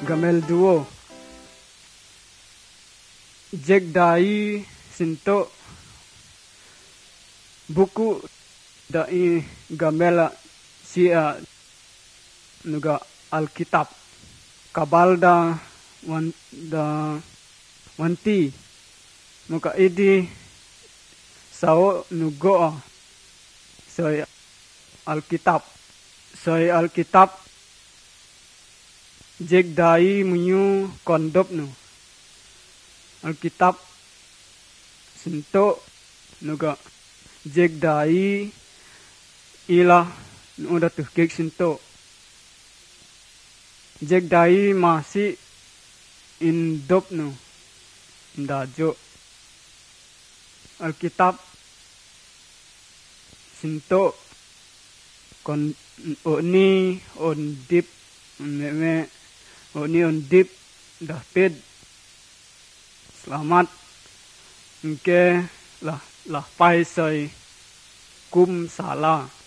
gamel duo jegdai sinto buku dai gamela sia nuga alkitab kabalda wanti muka idi sao nugo soy alkitab jegdai munyu kondop nu alkitab sinto nuga jegdai ila nuda tuh kek sinto jegdai masih indop nu ndajo alkitab sinto kon oni ondip me oni ondip David selamat engke lah pai sai kum salah